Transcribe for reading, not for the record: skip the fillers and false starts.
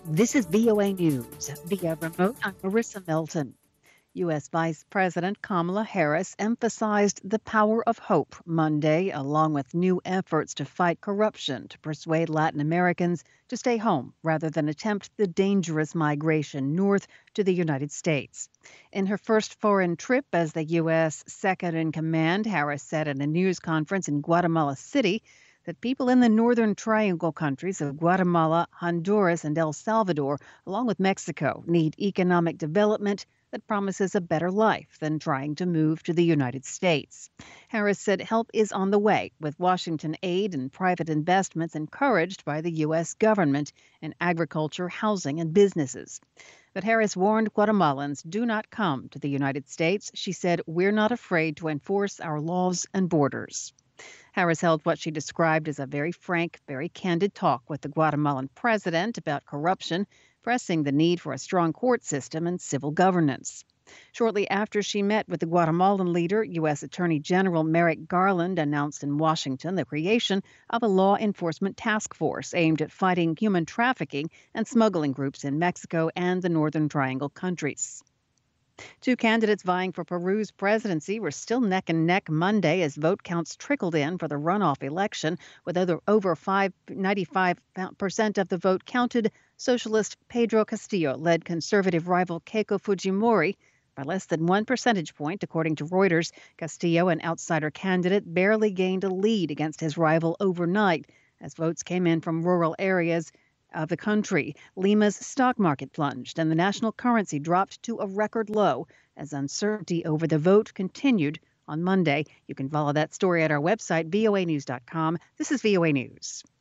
This is VOA News. Via remote, I'm Marissa Melton. U.S. Vice President Kamala Harris emphasized the power of hope Monday, along with new efforts to fight corruption to persuade Latin Americans to stay home rather than attempt the dangerous migration north to the United States. In her first foreign trip as the U.S. second in command, Harris said in a news conference in Guatemala City that people in the Northern Triangle countries of Guatemala, Honduras, and El Salvador, along with Mexico, need economic development that promises a better life than trying to move to the United States. Harris said help is on the way, with Washington aid and private investments encouraged by the U.S. government in agriculture, housing, and businesses. But Harris warned Guatemalans do not come to the United States. She said, "We're not afraid to enforce our laws and borders." Harris held what she described as a very frank, very candid talk with the Guatemalan president about corruption, pressing the need for a strong court system and civil governance. Shortly after she met with the Guatemalan leader, U.S. Attorney General Merrick Garland announced in Washington the creation of a law enforcement task force aimed at fighting human trafficking and smuggling groups in Mexico and the Northern Triangle countries. Two candidates vying for Peru's presidency were still neck and neck Monday as vote counts trickled in for the runoff election. With over 95% of the vote counted, socialist Pedro Castillo led conservative rival Keiko Fujimori by less than 1 percentage point, according to Reuters. Castillo, an outsider candidate, barely gained a lead against his rival overnight as votes came in from rural areas of the country. Lima's stock market plunged and the national currency dropped to a record low as uncertainty over the vote continued on Monday. You can follow that story at our website, voanews.com. This is VOA News.